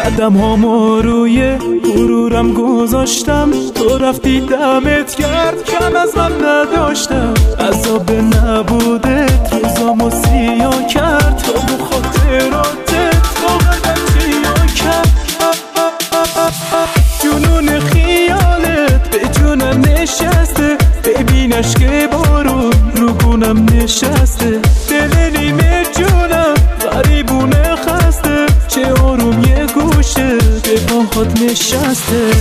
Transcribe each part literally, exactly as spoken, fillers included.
قدم هامو روی غرورم گذاشتم، تو رفتی دمت کرد کم از من نداشتم. عذاب نبودت روزامو سیاه کرد، تو بو خاطراتت واقعا چیا کرد. جنون خیالت به جونم نشسته، ببینش که بارون رو گونم نشسته. دل نیمه جونم غریبونه خسته، چه آروم یه گوشه به پاهات نشسته.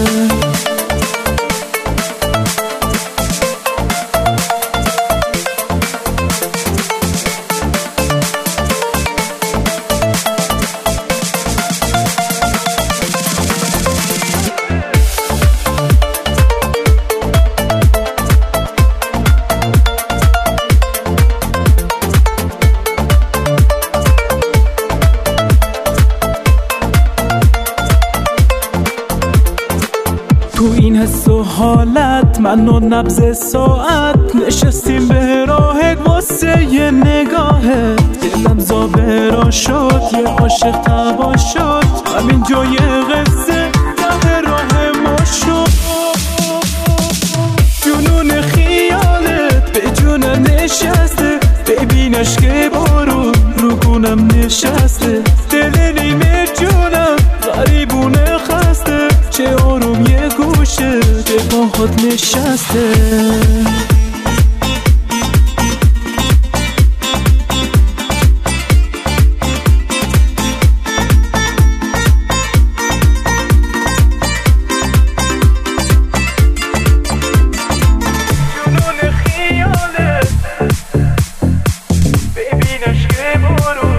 تو این حس و حالت من و نبض ساعت نشستیم به راهت واسه یه نگاهت. دلم زابرا شد یه عاشق تبا شد، همین جای قصه ته راه ما شد. جنون خیالت به جونم نشسته، ببینش که بارون رو گونم نشسته. دل نیمه جونم غریبونه خسته، چه آروم یه گوشه به پاهات نشسته. جنون خیالت ببینش که بارون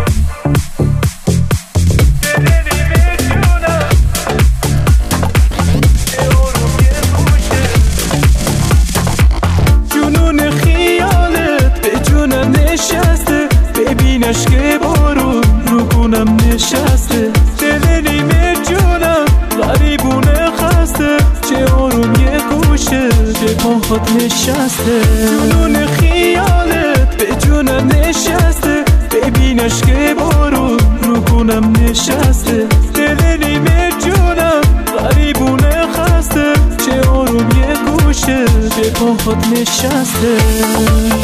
نشسته، ببینش که بارون رو گونم نشسته. دل نیمه جونم غریبونه خسته، چه آروم یه گوشه به پاهات نشسته. جنون خیالت به جونم نشسته، ببینش که بارون رو گونم نشسته. دل نیمه جونم غریبونه خسته، چه آروم یه گوشه به پاهات نشسته.